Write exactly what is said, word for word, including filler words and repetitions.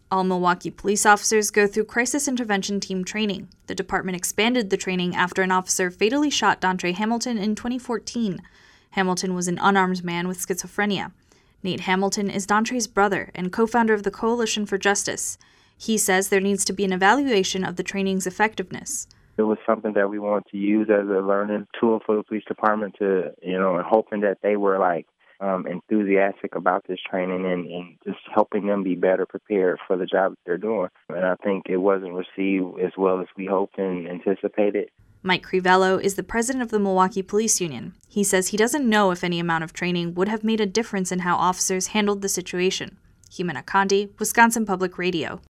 All Milwaukee police officers go through crisis intervention team training. The department expanded the training after an officer fatally shot Dontre Hamilton in twenty fourteen. Hamilton was an unarmed man with schizophrenia. Nate Hamilton is Dontre's brother and co-founder of the Coalition for Justice. He says there needs to be an evaluation of the training's effectiveness. It was something that we wanted to use as a learning tool for the police department to, you know, and hoping that they were like um, enthusiastic about this training and, and just helping them be better prepared for the job that they're doing. And I think it wasn't received as well as we hoped and anticipated. Mike Crivello is the president of the Milwaukee Police Union. He says he doesn't know if any amount of training would have made a difference in how officers handled the situation. Jimena Condi, Wisconsin Public Radio.